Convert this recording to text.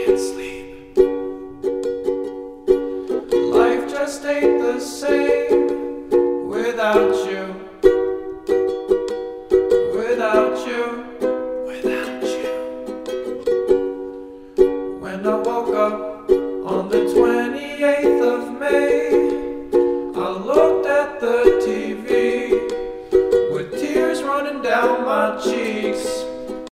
can't sleep. Life just ain't the same without you. Without you. Without you. When I woke up